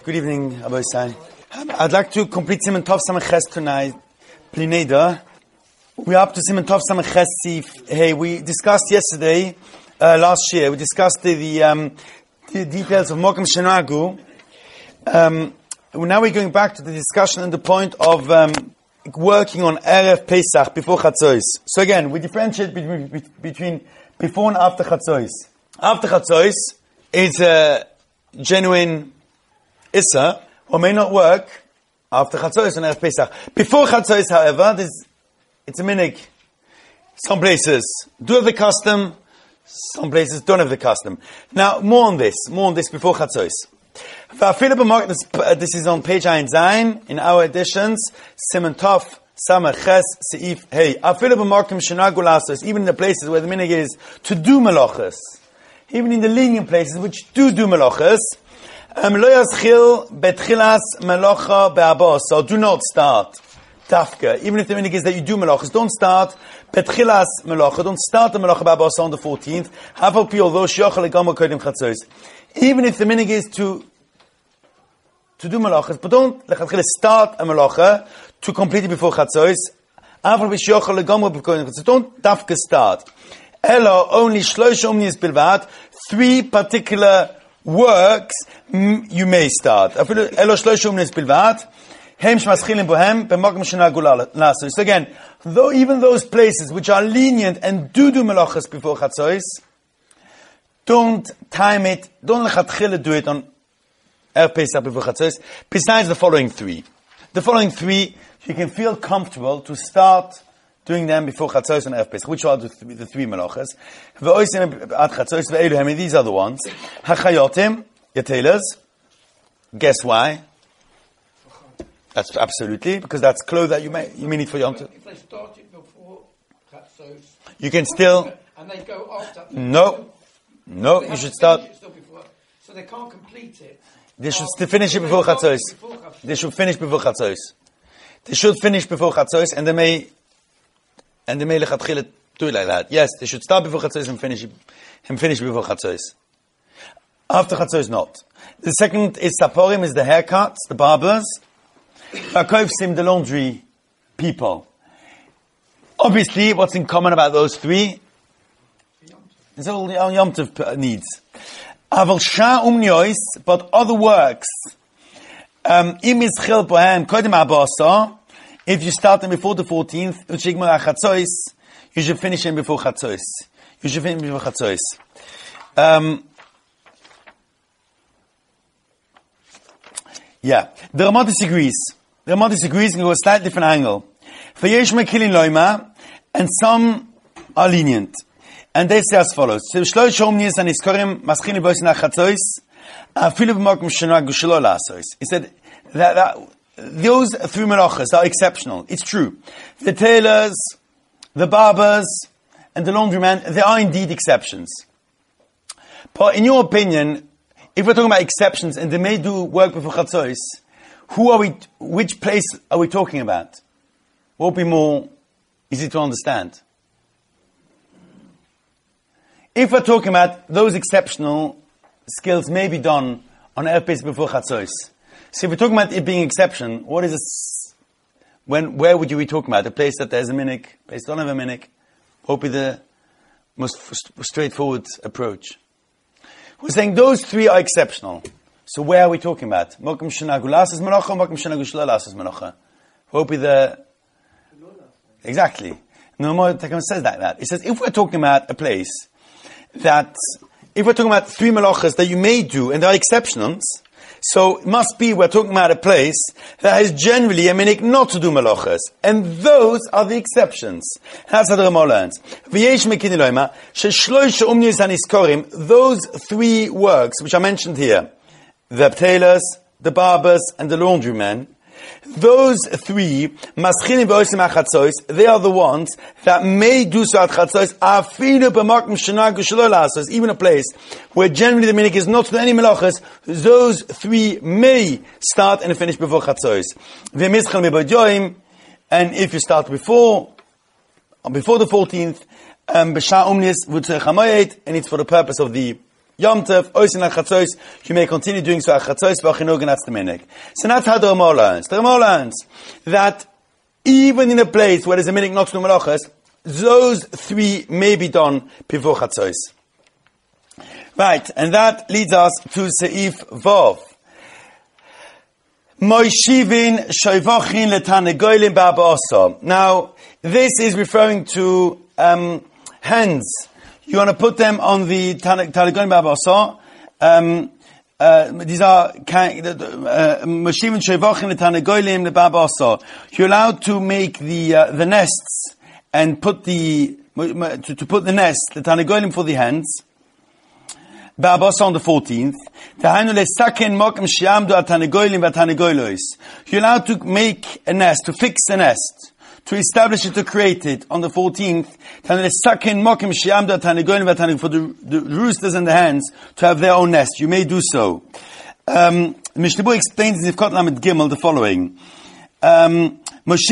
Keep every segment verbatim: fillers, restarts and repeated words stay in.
Good evening, Abba Isai. I'd like to complete Siman Tov Samach Ches tonight. Plineda. We're up to Siman Tov Samach Ches Sif. Hey, we discussed yesterday, uh, last year, we discussed the, the, um, the details of Mokum Shenagu. Um, now we're going back to the discussion and the point of um, working on Erev Pesach before Chatzos. So again, we differentiate between, between before and after Chatzos. After Chatzos is a genuine Issa, or may not work after Chatzos and Erev Pesach. Before Chatzos, however, there's, it's a minig. Some places do have the custom, some places don't have the custom. Now, more on this, more on this before Chatzos. This is on page Ein Zayin, in our editions, Siman Tov, Samach Ches, Seif, Hey. Even in the places where the minig is to do melachos, even in the lenient places which do do melachos, um, lo yaschil betchilas melacha be'abos, so do not start tafka. Even if the minig is that you do melachos, don't start betchilas melacha, don't start the melacha be'abos on the fourteenth. Hafal pi although shiochel legamo kodim chatzos. Even if the minig is to to do melachos, but don't lechatchila start a melacha to complete it before chatzos. Hafal pi shiochel legamo kodim chatzos. Don't tafka start. Elo only shlosh omnius bilvat, three particular works mm, you may start. Elo shlosh omnius bilvat, hem shmaschilim bohem b'makom shenagu lasos. So again, though even those places which are lenient and do do melachos before chatzos, don't time it, don't lechatchila do it on Erev Pesach before chatzos. Besides the following three, the following three you can feel comfortable to start doing them before Chatzos and Erev Pesach, which are the three, the three melachas. I mean, these are the ones. Hachayotim, your tailors. Guess why? That's absolutely, because that's clothes that you may, you may need for Yom Tov. If they start it before Chatzos, you can still... And they go after... No. No, you should start... Before, so they can't complete it. They should still finish it before Chatzos. They should finish before Chatzos. They should finish before Chatzos, and they may... And they may lechatchila do it like that. Yes, they should start before Chatzos and finish and finish before Chatzos. After Chatzos, not. The second is Saporim, is the haircuts, the barbers. Vakovsim, the laundry people. Obviously, what's in common about those three? It's all the Yom Tov needs. Aval Shah Umniois, but other works. Um, Im Ischil Bohem, Kodim Abasa. If you start them before the fourteenth, you should finish them before Chatzos. You should finish before Chatzos. Um, yeah. The Ramah disagrees. The Ramah disagrees and go a slightly different angle. For Yesh Mekilin Loima, and some are lenient. And they say as follows. He said that, that those three melachas are exceptional. It's true. The tailors, the barbers, and the laundryman, they are indeed exceptions. But in your opinion, if we're talking about exceptions and they may do work before Chatzos, who are we, which place are we talking about? What would be more easy to understand? If we're talking about those exceptional skills may be done on Erev Pesach before Chatzos, so if we're talking about it being exception, what is this? When, where would you be talking about? A place that there's a minik, a place that don't have a minik? What would be the most f- straightforward approach? We're saying those three are exceptional. So where are we talking about? Mokum shenagu lasas melacha, mokum shenagu shelo lasas melacha. What would be the... Exactly. No more Tekam says like that. It says, if we're talking about a place that, if we're talking about three melachas that you may do, and there are exceptions, so it must be we're talking about a place that has generally a minik not to do melachas. And those are the exceptions. That's how the Ramah learns. Those three works which are mentioned here, the tailors, the barbers, and the laundrymen, those three, they are the ones that may do so at Chatzos, even a place where generally the minik is not to do any melachas, those three may start and finish before Chatzos. And if you start before, before the fourteenth, um, and it's for the purpose of the Yom Tov, Oisin Chatzos, you may continue doing so at Chatzos, V'achinugan, that's the minig. So that's how the Ramah learns. The Ramah learns that even in a place where there's a minig not to do malachas, those three may be done before Chatzos. Right, and that leads us to Seif Vav. Moishivin Shoivachin Letanegolim Ba'abasa. Now, this is referring to um, hens. You want to put them on the Tanegolim Ba'abasa. Um, uh, these are Moishivin Shoivachin Letanegolim Ba'abasa. You're allowed to make the uh, the nests and put the to, to put the nest, the Tanegolim for the hens. Ba'abasa on the fourteenth. You're allowed to make a nest, to fix a nest, to establish it, to create it on the fourteenth. For the, the roosters and the hens to have their own nest. You may do so. Um, Mishnah Berurah explains in Zivkot Lamed Gimel the following. Um, it's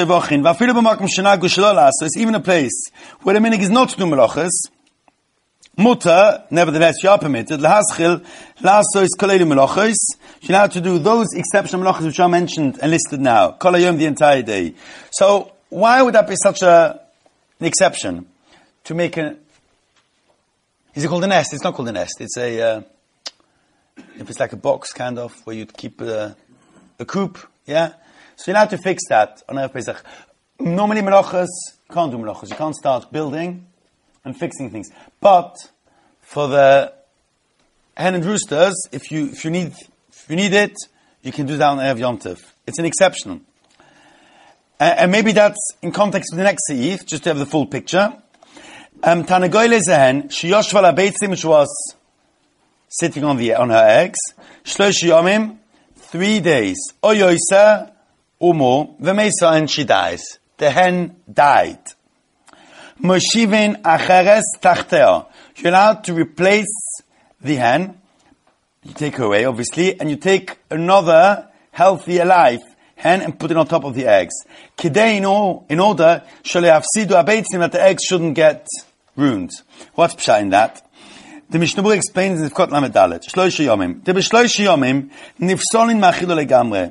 even a place where the minig is not to do melachas. Mutter, nevertheless, you are permitted. Lahaschil, laso is koleli melachos. You're allowed to do those exceptional melachos which are mentioned and listed now. Kol hayom, the entire day. So, why would that be such a, an exception? To make a, is it called a nest? It's not called a nest. It's a, uh, if it's like a box, kind of, where you'd keep a, a coop, yeah? So you're allowed to fix that on Erev Pesach. Normally melachos, can't do melachos. You can't start building and fixing things. But for the hen and roosters, if you if you need if you need it, you can do that on Erev Yom Tov. It's an exception. Uh, and maybe that's in context with the next seif, just to have the full picture. Um, Tanegoyle is a hen, she yoshva la beitzim, which was sitting on the on her eggs. Shlosh yomim, three days. Oyoisa umo v'meisa, and she dies. The hen died. Moshivin acheres tachtea. You're allowed to replace the hen. You take her away, obviously, and you take another healthy, alive hen and put it on top of the eggs. Kidei, in order, shalehafsidu abeitzim, that the eggs shouldn't get ruined. What's pshat in that? The Mishnah Berurah explains in Zivkot Lamed Dalet. Shlosh yomim. The b'shlosh yomim nifsolin machilo legamre.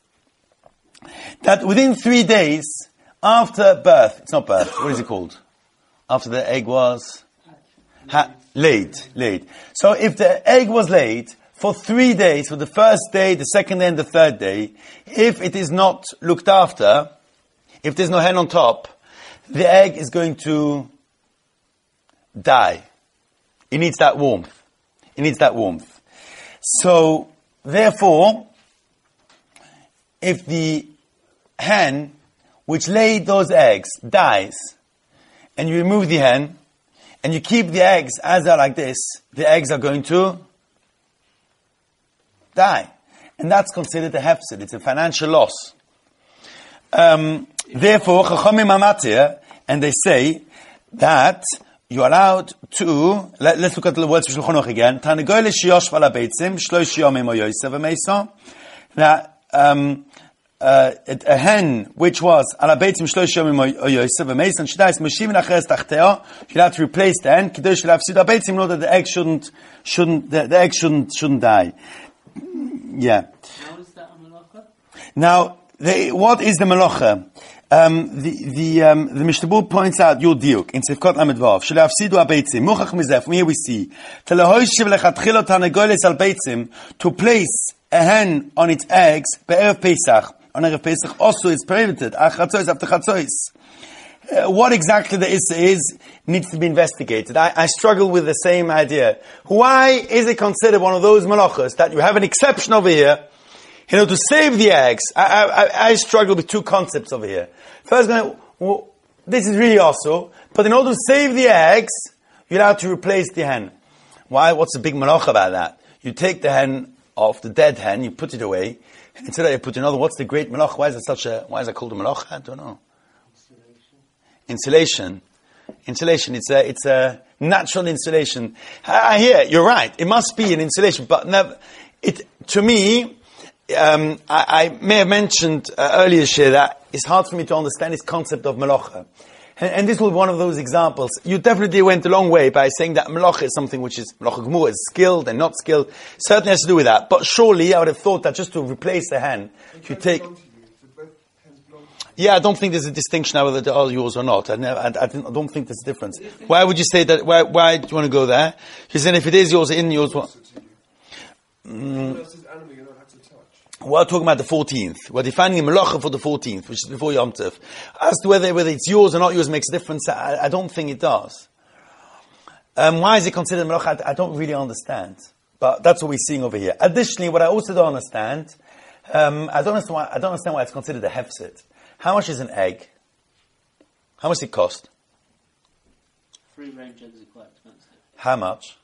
That within three days after birth, it's not birth, what is it called? After the egg was ha- laid, laid. So if the egg was laid for three days, for the first day, the second day, and the third day, if it is not looked after, if there's no hen on top, the egg is going to die. It needs that warmth. It needs that warmth. So, therefore, if the hen which laid those eggs dies, and you remove the hen, and you keep the eggs as they're like this, the eggs are going to die. And that's considered a hefsed. It's a financial loss. Um, therefore, Chachamim Amatir, and they say that you're allowed to, let, let's look at the words of Shulchan Aruch again. Tanegoyle sheyosh vala beitzim, shlosh yomim o yosev v'meisa. That, um, Uh, a hen which was ala beitzim shlosh yomim o yosef v'meis, and she dies moshivin acheres tachteo. You have to replace the hen kidosh la'afsid beitzim, in order that the egg shouldn't shouldn't the, the egg shouldn't shouldn't die. Yeah. How is that a malacha? Now, the, what is the malacha? Um, the the um, the Mishnah Berurah points out your diuk in Sefkot Lamed Vav. Shelafsidu abeitzim muchach mizeh. From here we see telehoishiv lechatchilo tanegoles al beitzim, to place a hen on its eggs be'erev Pesach. On Erev Pesach also is prohibited. Achatzois after chatzois. Uh, what exactly the issa is needs to be investigated. I, I struggle with the same idea. Why is it considered one of those malachas that you have an exception over here? You know, to save the eggs. I, I, I struggle with two concepts over here. First, well, this is really also, but in order to save the eggs, you're allowed to replace the hen. Why? What's the big malacha about that? You take the hen off, the dead hen, you put it away, and instead you put another. What's the great malacha? Why is it such a? Why is it called a malacha? I don't know. Insulation. Insulation. It's a. It's a natural insulation. I, I hear you're right. It must be an insulation, but never. It to me. Um, I, I may have mentioned uh, earlier, Shir, that it's hard for me to understand this concept of malacha. And, and this was one of those examples. You definitely went a long way by saying that melacha is something which is, melacha gemura is skilled and not skilled. Certainly has to do with that. But surely I would have thought that just to replace the hen, if you take... Yeah, I don't think there's a distinction now whether they are yours or not. I, never, I, I, I don't think there's a difference. Why would you say that? Why, why do you want to go there? You're saying if it is yours, in yours, what? Mm. We're talking about the fourteenth. We're defining the melacha for the fourteenth, which is before Yom Tov. As to whether whether it's yours or not yours makes a difference, I, I don't think it does. Um, why is it considered melacha? I, I don't really understand. But that's what we're seeing over here. Additionally, what I also don't understand, um, I don't understand why, I don't understand why it's considered a hefset. How much is an egg? How much does it cost? Free range eggs are quite expensive. How much?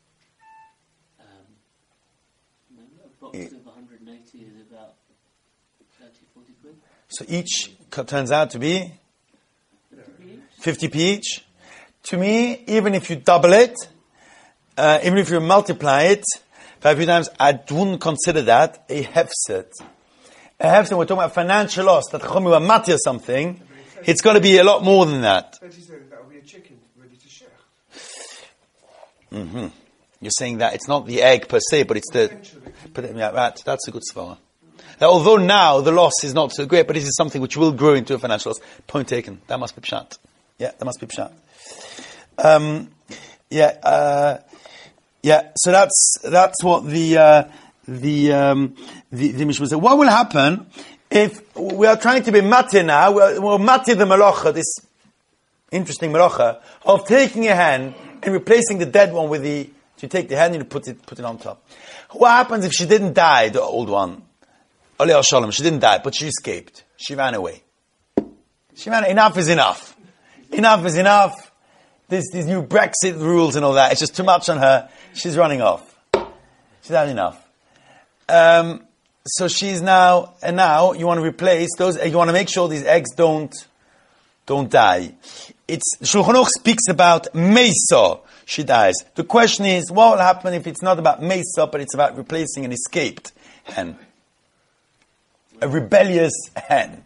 Um, a box Yeah. of one hundred eighty is about thirty, forty quid. So each co- turns out to be fifty p each. To me, even if you double it, uh, even if you multiply it five times, I wouldn't consider that a hefset. A hefset, we're talking about financial loss, that Chacham were mati or something, it's got to be a lot more than that. But he said that would be a chicken ready to share. Mm-hmm. You're saying that it's not the egg per se, but it's the... But, yeah, that, that's a good svara. Now, although now the loss is not so great, but this is something which will grow into a financial loss. Point taken. That must be pshat. Yeah, that must be pshat. Um, yeah, uh, yeah. So that's that's what the uh, the um, the, the Mishnah said. What will happen if we are trying to be mati now? We're, we're mati the malacha, this interesting malacha of taking a hen and replacing the dead one with the. You take the hen and you put it put it on top. What happens if she didn't die, the old one? Alei Shalom, she didn't die, but she escaped. She ran away. She ran. Enough is enough. Enough is enough. This, these new Brexit rules and all that, it's just too much on her. She's running off. She's had enough. Um, so she's now, and now you want to replace those, you want to make sure these eggs don't, don't die. It's, Shulchan Aruch speaks about Mesa, she dies. The question is, what will happen if it's not about Mesa, but it's about replacing an escaped hen? A rebellious hen.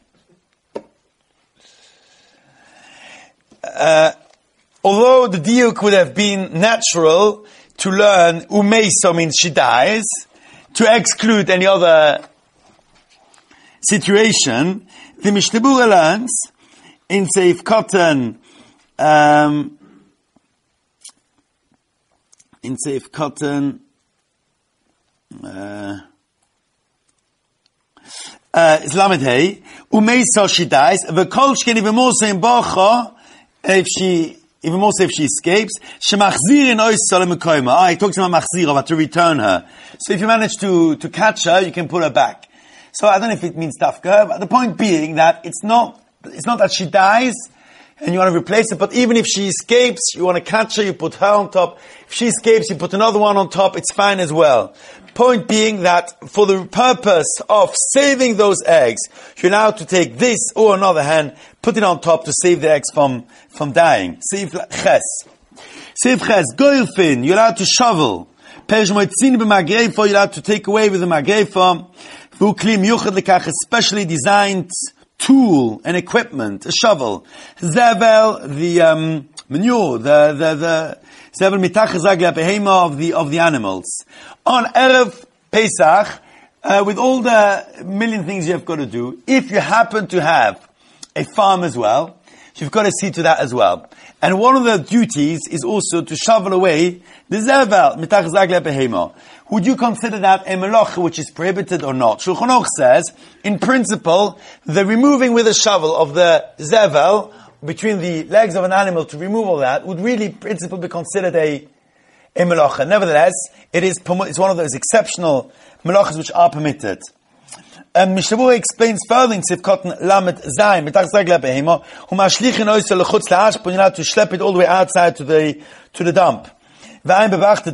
Uh, although the diuk would have been natural to learn umeisa means she dies, to exclude any other situation, the Mishnah Berurah learns in Seif Cotton, um, in Seif Cotton, uh, uh, it's Lamed Hey, umeisa she dies, v'kol shken even more so in Bacha, if she, even more so if she escapes, shemachzir in ois salem koima. Ah, he talks about machzir, about to return her. So if you manage to, to catch her, you can put her back. So I don't know if it means tafka, but the point being that it's not, it's not that she dies, and you want to replace it, but even if she escapes, you want to catch her, you put her on top. If she escapes, you put another one on top, it's fine as well. Point being that for the purpose of saving those eggs, you're allowed to take this or another hen, put it on top to save the eggs from, from dying. Seif ches. Seif ches. Goilfin, you're allowed to shovel. Perish moitzin b'magrefa, you're allowed to take away with the magrefa. V'uklim yuchad lekach, a specially designed tool and equipment, a shovel. Zevel, the um, manure, the the the zevel mitach zagla behema of the of the animals. On Erev Pesach, uh, with all the million things you have got to do, if you happen to have a farm as well, you've got to see to that as well. And one of the duties is also to shovel away the zevel mitach zagla behema. Would you consider that a melacha which is prohibited or not? Shulchan Aruch says, in principle, the removing with a shovel of the zevel between the legs of an animal to remove all that would really, in principle, be considered a, a melacha. Nevertheless, it is it's one of those exceptional melachas which are permitted. And Mishnah Berurah explains further in Sivkot Lamed Zayin, mitach zagla behema, umashlichin oisel lechutz la'ashp, you're allowed to schlep it all the way outside to the to the dump. The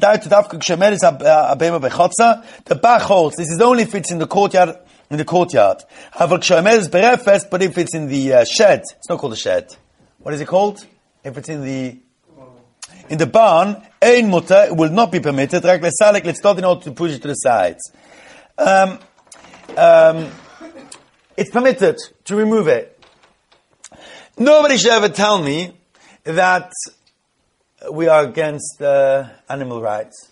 Bach holds this is only if it's in the courtyard. In the courtyard, but if it's in the uh, shed, it's not called a shed. What is it called? If it's in the in the barn, ein mutter, it will not be permitted. Let's start in order to push it to the sides. Um, um, it's permitted to remove it. Nobody should ever tell me that we are against uh, animal rights.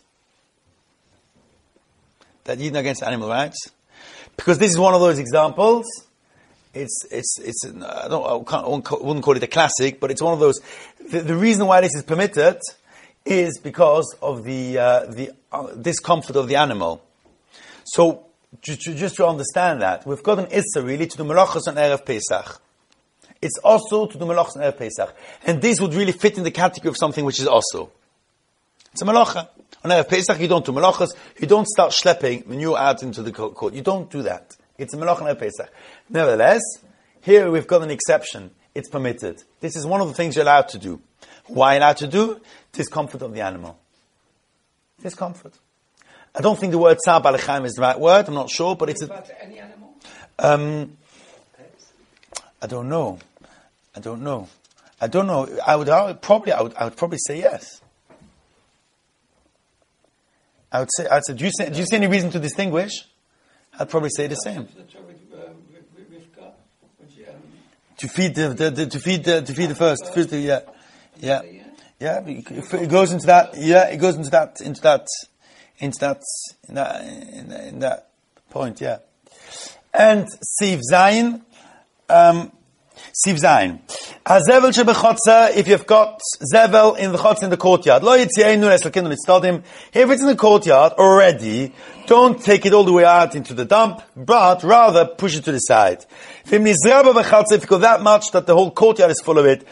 That you're against animal rights. Because this is one of those examples. It's, it's, it's, I don't, I can't, I wouldn't call it a classic, but it's one of those. The, the reason why this is permitted is because of the, uh, the uh, discomfort of the animal. So, just, just to understand that, we've got an issa really to do melachos on Erev Pesach. It's also to do melachos on Erev Pesach. And this would really fit in the category of something which is also. It's a melacha. On Erev Pesach, you don't do melachos, you don't start schlepping when you're out into the court. You don't do that. It's a melacha on Erev Pesach. Nevertheless, here we've got an exception. It's permitted. This is one of the things you're allowed to do. Why allowed to do? Discomfort of the animal. Discomfort. I don't think the word tzar b'alechaim is the right word. I'm not sure, but it's a, About any animal? um, I don't know. I don't know. I don't know. I would, I would probably, I would, I would probably say yes. I would say, I'd say, do you see, do you see any reason to distinguish? I'd probably say the same. To feed the, the, the to feed the, to feed the first, feed the, yeah, yeah, yeah. It goes into that, yeah. It goes into that, into that, into that, in that, in that, in that point, yeah. And Siv Zayin, um, Siv Zayin. Hazevel shebechotza, if you've got zevel in the chotza in the courtyard. Lo yitzienu leslekinu litztadim. If it's in the courtyard already, don't take it all the way out into the dump, but rather push it to the side. If you go that much that the whole courtyard is full of it,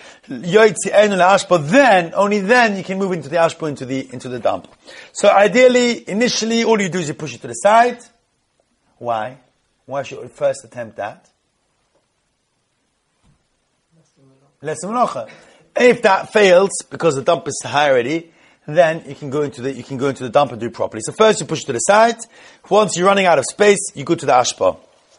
then, only then you can move into the ashpo, into the, into the dump. So ideally, initially, all you do is you push it to the side. Why? Why should you first attempt that? Less melacha. If that fails, because the dump is high already, then you can go into the, you can go into the dump and do it properly. So first you push it to the side. Once you're running out of space, you go to the ashpa.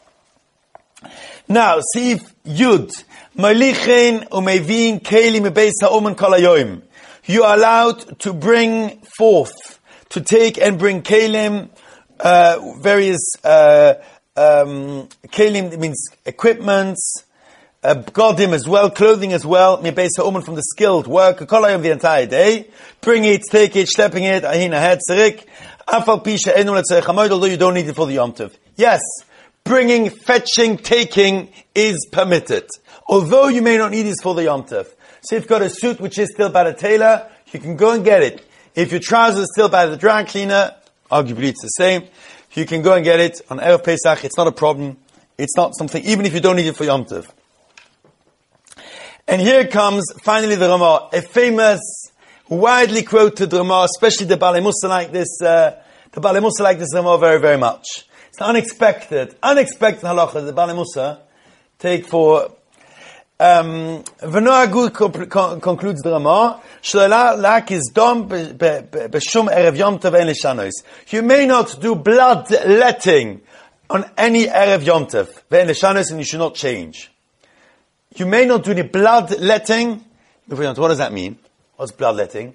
Now, see if Yud. Malichin umevin keli mebeis ha'omen kol hayoim. You are allowed to bring forth, to take and bring kelim, uh, various, uh, um, kelim means equipments, Uh, godim as well, clothing as well, mebeis ha'omen from the skilled work, kol hayom the entire day. Bring it, take it, schlepping it, ahin ahed tzerik, afal pisha enu letzorech hamoed, although you don't need it for the Yom Tov. Yes, bringing, fetching, taking is permitted. Although you may not need it for the Yom Tov. So if you've got a suit which is still by the tailor, you can go and get it. If your trousers are still by the dry cleaner, arguably it's the same, you can go and get it on Erev Pesach, it's not a problem. It's not something, even if you don't need it for Yom Tov. And here comes finally the Ramah, a famous, widely quoted Ramah, especially the Balei Musa like this, uh, the Balei Musa like this Ramah very, very much. It's unexpected, unexpected halacha the Balei Musa take for, um, V'noagu concludes the Ramah, Sh'la lak is dom b'shum erev Yom Tov ein l'shanois. You may not do bloodletting on any erev Yom Tov, ve'en l'shanois, and you should not change. You may not do any bloodletting. What does that mean? What's bloodletting?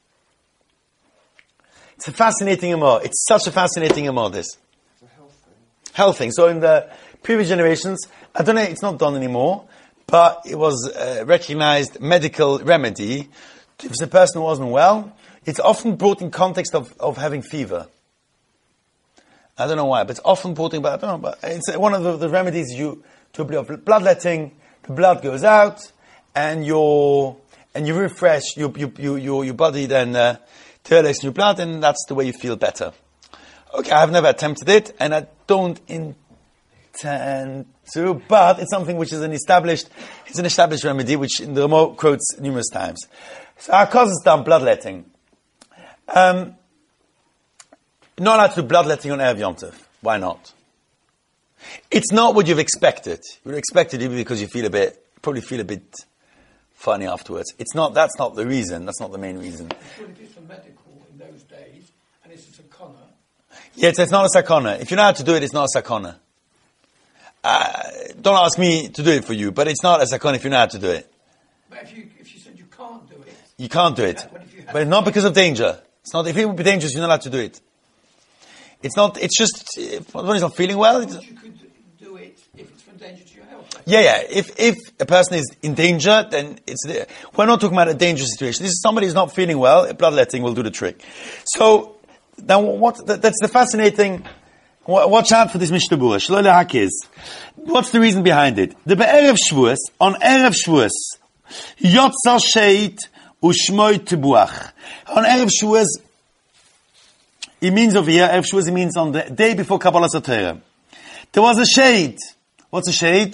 It's a fascinating amor. It's such a fascinating amor, this. It's a health thing. Health thing. So in the previous generations, I don't know, it's not done anymore, but it was a recognized medical remedy. If the person wasn't well, it's often brought in context of, of having fever. I don't know why, but it's often brought in, but I don't know, but it's one of the, the remedies you, to bloodletting. The blood goes out, and your and you refresh your your your your, your body then uh, turns new blood, and that's the way you feel better. Okay, I've never attempted it, and I don't intend to, but it's something which is an established it's an established remedy, which the Ramah quotes numerous times. So our causes done bloodletting. Um, not allowed to do bloodletting on Erev Yom Tov. Why not? It's not what you've expected. You would expect it because you feel a bit, probably feel a bit funny afterwards. It's not, that's not the reason, that's not the main reason. Well, if it's for medical in those days, and it's a sakana. Yeah, it's, it's not a sakana. If you know how to do it, it's not a sakana. Uh, don't ask me to do it for you, but it's not a sakana if you know how to do it. But if you, if you said you can't do it. You can't do it. But, if you but it's not because of danger. It's not, if it would be dangerous, you're not allowed to do it. It's not, it's just, when he's not feeling well, it's, you could do it if it's from danger to your health. Yeah, yeah. If if a person is in danger, then it's we're not talking about a dangerous situation. This is somebody who's not feeling well. Bloodletting will do the trick. So now, what? That's the fascinating. Watch out for this Mishnah Berurah. Shlo lehakiz. What's the reason behind it? The be'erev Shavuos, on erev Shavuos, yotzar sheit u'shmoi tibuach. On erev Shavuos, it means over here. Erev Shavuos, it means on the day before Kabbalas HaTorah. There was a shade. What's a shade?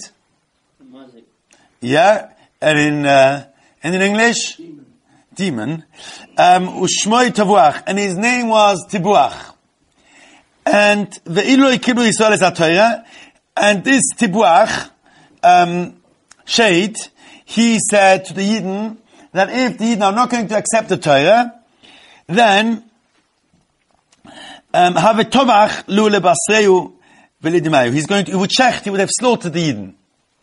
Yeah, and in uh, and in English, demon. Demon. Um, u'shmoi tibuach, and his name was Tibuach. And the Iloi Kiblu Yisrael es HaTorah, and this Tibuach, um, shade, he said to the Yidden that if the Yidden are not going to accept the Torah, then um, have a tovach lu lebasreu v'lidimayu. He's going to, he would shecht, he would have slaughtered the Yidden.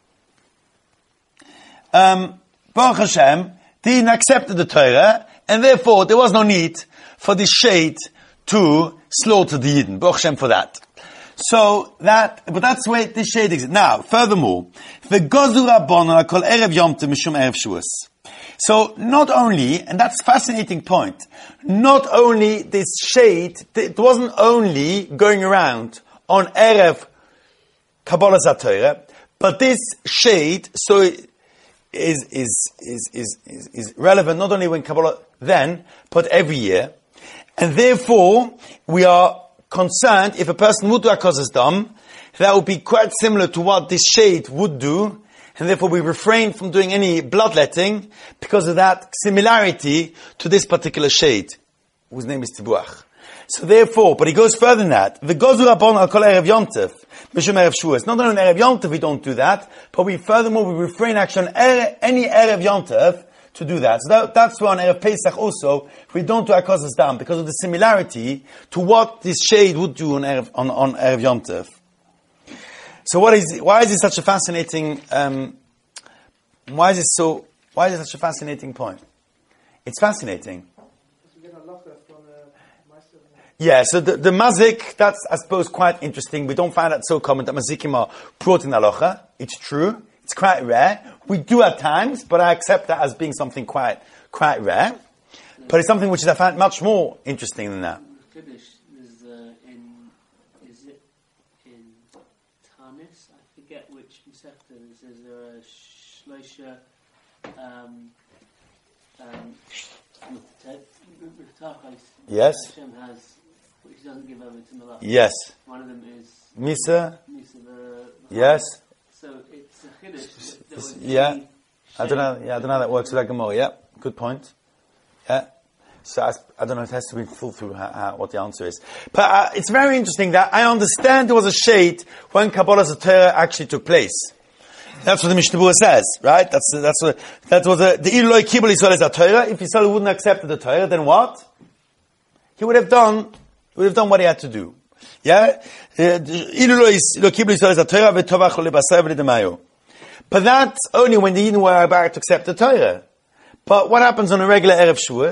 Um, Baruch Hashem, the Yidden accepted the Torah, and therefore there was no need for this shade to slaughter the Yidden. Baruch Hashem for that. So that, but that's where this shade exists. Now, furthermore, the Gozu Rabbona called Erev Yom Tov Mishum Erev Shavuos. So not only, and that's a fascinating point, not only this shade, it wasn't only going around on Erev Kabbalas HaTorah, but this shade, so is, is, is, is, is, is relevant not only when Kabbalah then, but every year. And therefore, we are concerned if a person would do Akozas Dam, that would be quite similar to what this shade would do, and therefore we refrain from doing any bloodletting because of that similarity to this particular shade, whose name is Tibuach. So therefore, but he goes further than that. The Gozu Rabbon al Kol Erev Yom Tov, Mishum Erev Shavuos. Not only on Erev Yom Tov we don't do that, but we furthermore we refrain actually on any Erev Yom Tov to do that. So that, that's why on Erev Pesach also, we don't do Akozas Dam, because of the similarity to what this shade would do on Erev, on, on Erev Yom Tov. So what is, why is it such a fascinating, um, why is it so, why is it such a fascinating point? It's fascinating. Yeah, so the, the mazik, that's, I suppose, quite interesting. We don't find that so common that mazikim are brought in halacha. It's true. It's quite rare. We do at times, but I accept that as being something quite, quite rare. But it's something which is, I find, much more interesting than that. Kiddush is uh, in, is it in Tanis? I forget which Masechta. Is there a Shloisha, um, um, yes. Hashem has, which he doesn't give over to Malach. Yes. One of them is Misa. Misa the, the yes. So it's a Kiddush. Yeah. I don't know. Yeah, I don't know how that works with that Gemara. Yeah, good point. Yeah. So I, I don't know. It has to be thought through how, how, what the answer is. But uh, it's very interesting that I understand there was a shade when Kabbalas HaTorah actually took place. That's what the Mishnah Berurah says, right? That's that's what that was a, the Iloi Kibul Yisrael es HaTorah. If Yisrael wouldn't accept the Torah, then what? He would have done. He would have done what he had to do. Yeah. Iloi Kibul Yisrael es HaTorah v'tovach lebasar v'ledemayo. But that's only when the Yidden were about to accept the Torah. But what happens on a regular Erev Shavuos?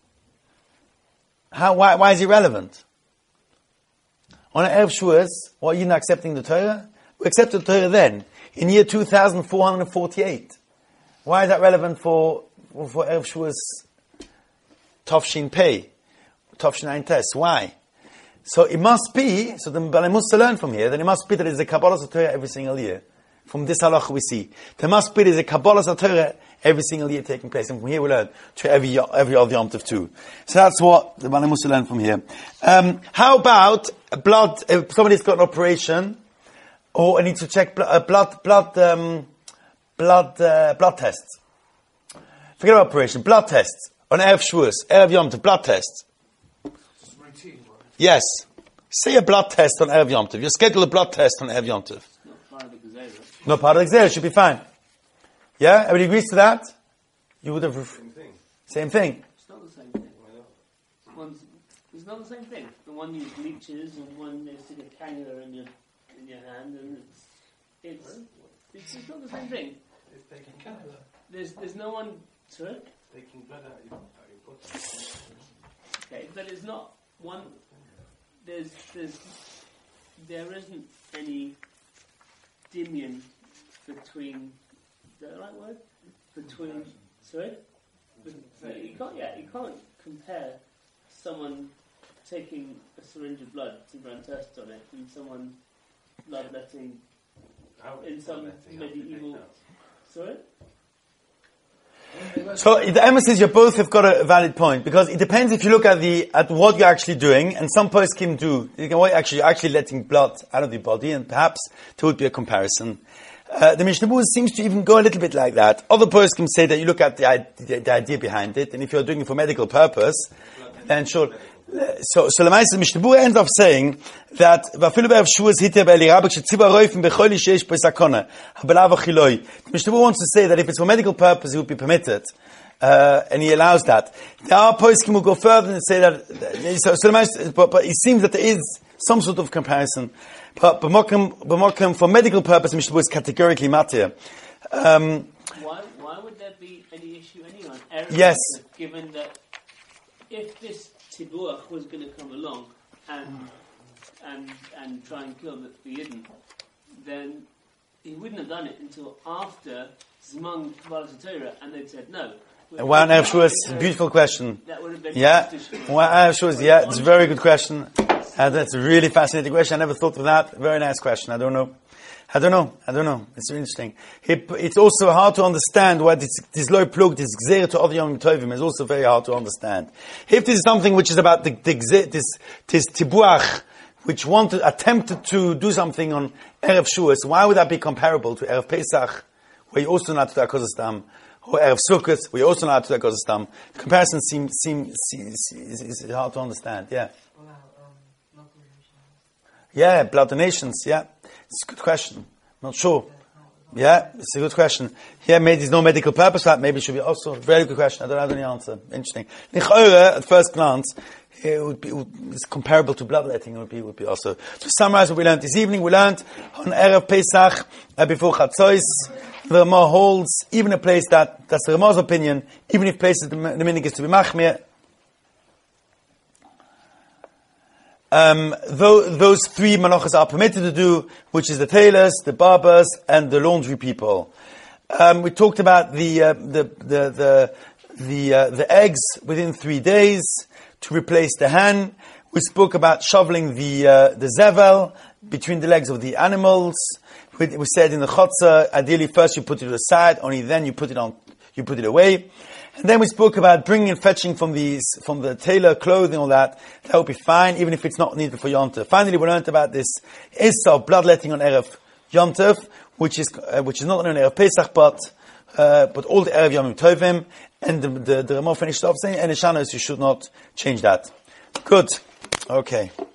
How, why, why is it relevant? On an Erev Shavuos, what, Yidden accepting the Torah? We accepted the Torah then, in year two thousand four hundred forty-eight. Why is that relevant for, for, for Erev Shavuos Tofshin Pei, Tofshin Ein Tes? Why? So it must be, so the Balei Musa learn from here, then it must be that there's a Kabbalas HaTorah every single year. From this halacha we see. There must be, there's a Kabbalas HaTorah every single year taking place. And from here we learn to every, every other Yom Tov too. So that's what the Balei Musa learn from here. Um, how about blood, if somebody's got an operation, or needs to check blood, uh, blood, blood, um, blood, uh, blood tests. Forget about operation, blood tests. On Erev Shavuos, Erev Yom Tov, blood tests. Routine, right? Yes. Say a blood test on Erev Yom Tov. You schedule a blood test on Erev Yom Tov. No part of the Gzeira, should be fine. Yeah? Everybody agrees to that? You would have... Ref- Same thing. Same thing. It's not the same thing. One's, it's not the same thing. The one uses leeches and one they stick a cannula in your in your hand, and it's it's it's, it's not the same thing. It's taking cannula. There's there's no one to it. Taking blood out of your, out of your body. Okay, but it's not one. There's there's there isn't any dimion for between, is that the right word? Between, sorry? You can't, yeah, you can't compare someone taking a syringe of blood to run tests on it and someone bloodletting in some medieval, sorry? So the emphasis, you both have got a valid point, because it depends if you look at the at what you're actually doing, and some poskim do. You can what actually you're actually letting blood out of the body, and perhaps there would be a comparison. Uh, the Mishnah Berurah seems to even go a little bit like that. Other poskim say that you look at the, the, the idea behind it, and if you're doing it for medical purpose, then sure. So, so the Mishnah Berurah ends up saying that vafilu be'erev Shavuos hitir be'eli rabbi k'shetziva roifim b'choli sheish bo sakona habelav achiloi. The Mishnah Berurah wants to say that if it's for medical purpose, it would be permitted, uh, and he allows that. There are poskim who go further and say that. So, so the but, but it seems that there is some sort of comparison. But b'mokem for medical purpose, Mishnah Berurah is categorically matir. Um, why, why would there be any issue anyway? Erev yes. Given that if this Tibuach was going to come along and and and try and kill the, the Yidden, then he wouldn't have done it until after Zman Kabbalas Torah, and they'd said no. Why on Erev Shavuos? Beautiful question. That would have been yeah. Why Erev Shavuos? Yeah, it's a very good question. Uh, that's a really fascinating question. I never thought of that. Very nice question. I don't know. I don't know. I don't know. It's really interesting. It, it's also hard to understand why this, this low plug, this gzera to other Yom Tovim is also very hard to understand. If this is something which is about the, the this, this tibuach, which wanted, attempted to do something on Erev Shavuos, why would that be comparable to Erev Pesach, where you also not to that Kozastam, or Erev Sukkot, where you also not to that Kozastam? The comparison seems, seems, seems is, is hard to understand. Yeah. Yeah, blood donations, yeah. It's a good question. Not sure. Yeah, it's a good question. Yeah, maybe there's no medical purpose for that. Maybe it should be also a very good question. I don't have any answer. Interesting. Nich'ora, at first glance, it would be, it would, it's comparable to bloodletting. It would be, would be also. To summarize what we learned this evening, we learned on Erev Pesach, uh, before Chatzos, the Ramah holds, even a place that, that's the Ramah's opinion, even if places the, the minig is to be machmir, Um, though, those three malachas are permitted to do, which is the tailors, the barbers, and the laundry people. Um, we talked about the uh, the the the the, uh, the eggs within three days to replace the hen. We spoke about shoveling the uh, the zevel between the legs of the animals. We, we said in the chotzer, ideally first you put it aside, only then you put it on, you put it away. And then we spoke about bringing and fetching from these, from the tailor clothing, all that. That would be fine, even if it's not needed for Yom Tov. Finally, we learned about this issa of bloodletting on Erev Yom Tov, which is, uh, which is not only on Erev Pesach, but, uh, but all the Erev Yom Tovim. And the, the, the Ramah finished off saying, and Shanos, you should not change that. Good. Okay.